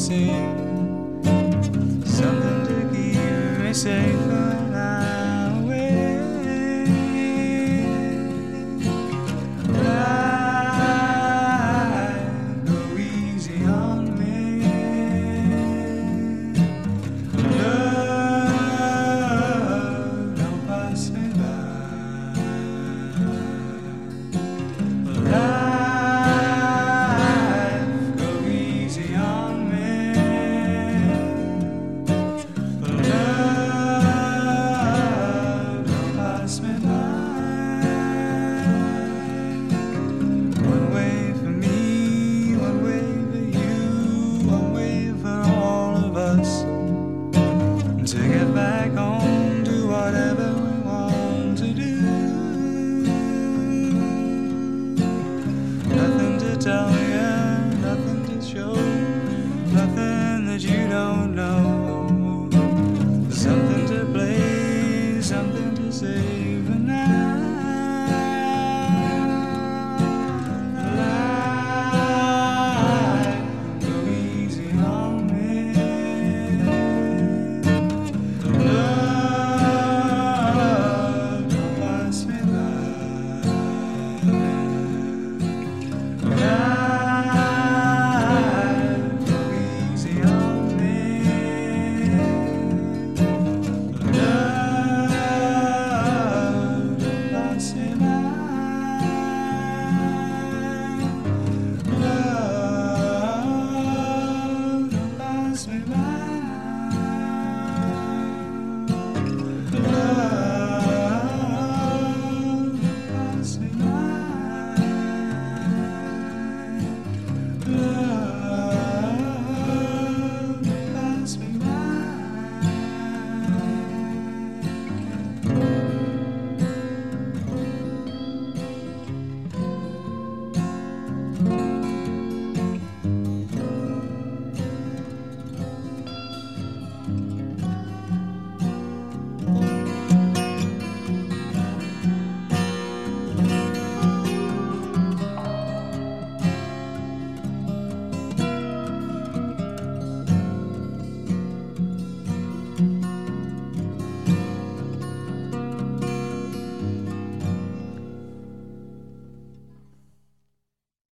sing, something to keep me safe when I'm away. Life, go easy on me. Love, don't pass me by. Life, go easy on me. Love, don't pass me by. One way for me, one way for you, one way for all of us to get back home to whatever we want to do. Nothing to tell you, nothing to show, nothing that you don't know. Something to play, something to say for now. Life, go easy on me. Love, don't pass me by. Life, go easy on me. Love, don't pass me by. Love, don't pass me by. Love, don't pass me by.